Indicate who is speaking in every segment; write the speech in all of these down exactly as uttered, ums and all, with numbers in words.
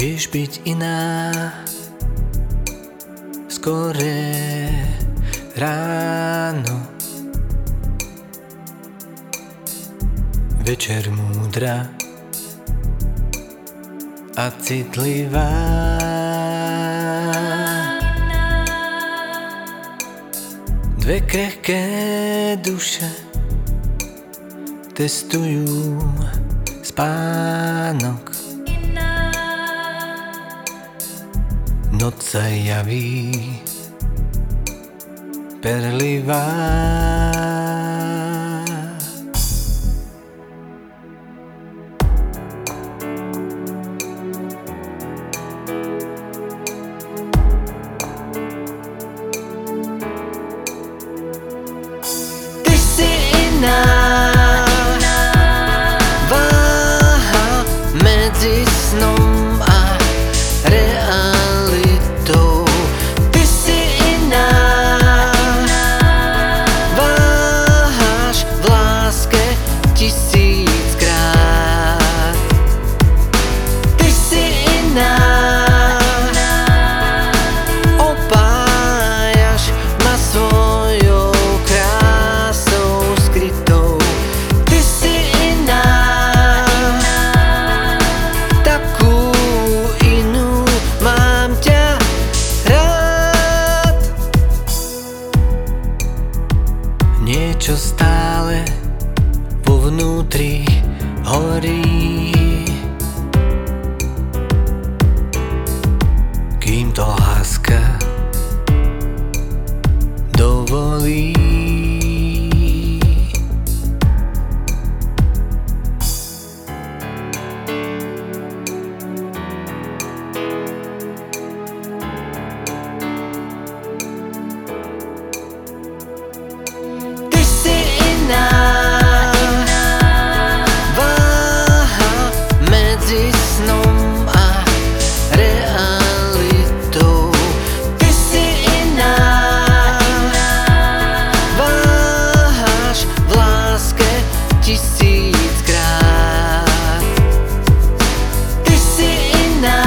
Speaker 1: Vieš byť iná, skoré ráno, večer múdra a citlivá. Dve krehké duše testujú spánok. Noc sa javí perlivá. Ty si iná, váha medzi snom a realitou. Ty si iná, váhaš v láske tisíckrát. Ty si iná, opájaš ma svojou krásou skrytou. Ty si iná, takú inú, mám ťa rád. Niečo stále vo vnútri horí, kým to láska dovolí. Ty si iná, váha medzi snom a realitou. Ty si iná, váhaš v láske tisíckrát. Ty si iná,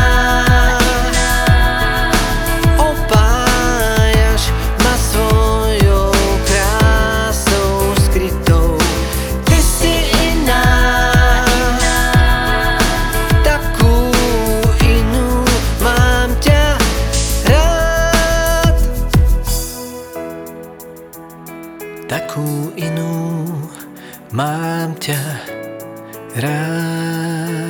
Speaker 1: opájaš ma svojou krásou skrytou. Ty si iná, takú inú, mám ťa rád. Takú inú, mám ťa rád.